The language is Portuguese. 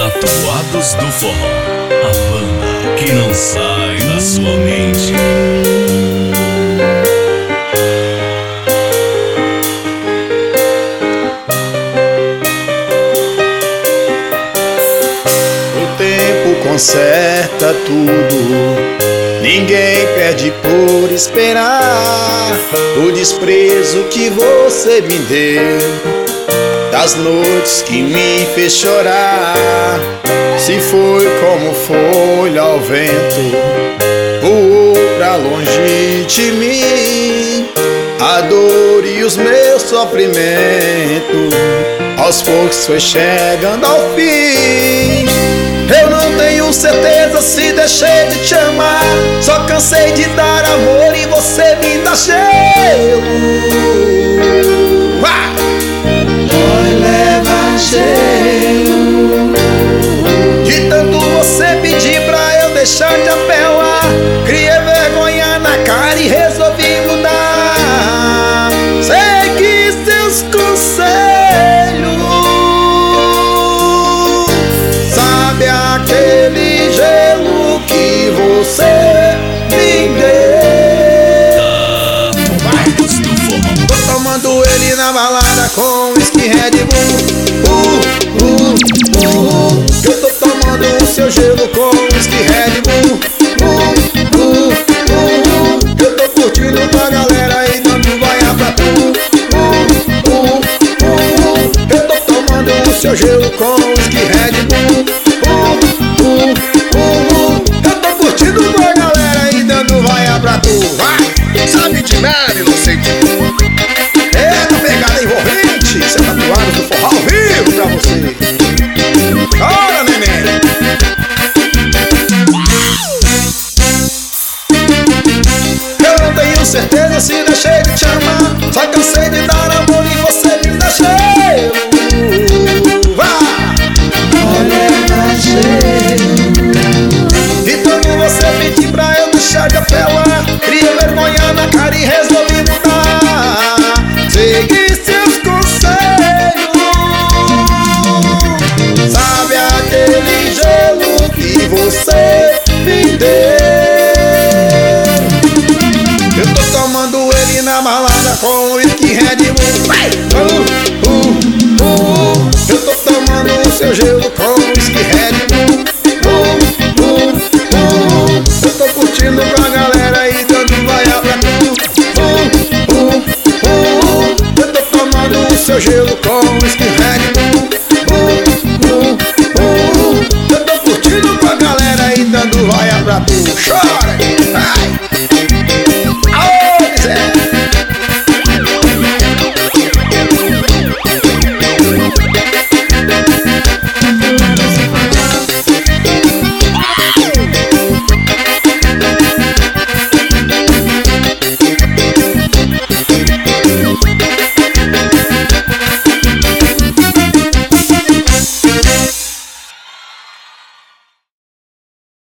Tatuados do Forró, a banda que não sai da sua mente. O tempo conserta tudo, ninguém perde por esperar. O desprezo que você me deu, das noites que me fez chorar. Se foi como folha ao vento, voou pra longe de mim. A dor e os meus sofrimentos, aos poucos foi chegando ao fim. Eu não tenho certeza se deixei de te amar, só cansei de dar amor e você me dá gelo. De tanto você pedir pra eu deixar de apelar, criei vergonha na cara e resolvi mudar. Segui seus conselhos, sabe aquele gelo que você me deu? Tatuados do Forró. Tô tomando ele na balada com whisky Red Bull. Eu tô tomando o seu gelo com whisky Red Bull. Eu tô curtindo com a galera e dando vaia pra tu. Eu tô tomando o seu gelo com whisky Red Bull. Eu tô curtindo com a galera e dando vaia pra tu. Vai! Sabe de nada, inocente. É na pegada envolvente, cê tá tatuado do forró ao vivo pra você. Bora, neném! Eu não tenho certeza se deixei de te amar, só cansei de dar amor e você me dá gelo. Vá! E quando você pedir pra eu deixar de apelar, criei vergonha na cara e resolvi mudar. Segui seus conselhos, sabe aquele gelo que você me deu? Eu tô tomando ele na balada com whisky Red Bull. Eu tô tomando o seu gelo com